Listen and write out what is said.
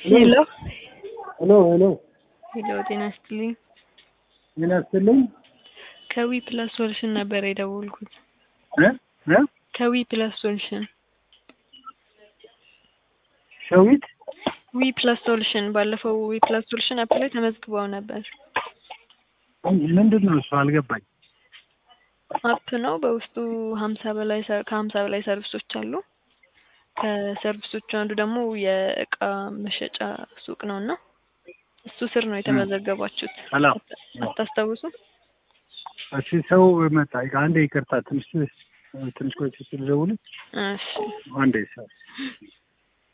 Hello. Hello. Hello, ጤና ይስጥልኝ። ጤና ይስጥልኝ። ከዊ ፕላስ ሶሉሽን ነበር የደወልኩት። ከዊ ፕላስ ሶሉሽን ሸዊት ዊ ፕላስ ሶሉሽን ባለፈው ዊ ፕላስ ሶሉሽን አፕ ላይ ተመዝግበው ነበር። ምንድነው እሱ አልገባኝ። አፕ ነው በውስጡ 50 በላይ ሰርቪሶች አሉ። ከሰርቪሶቹ አንዱ ደግሞ የእቃ መሸጫ ሱቅ ነውና እሱ ስር ነው የተመዘገባችሁት። ሰላም አታስታውሱ? እሺ ሰው መጣ። አንዴ ይቅርታ ትንሽ ቆይቼ ልደውል። እሺ አንዴ ሰው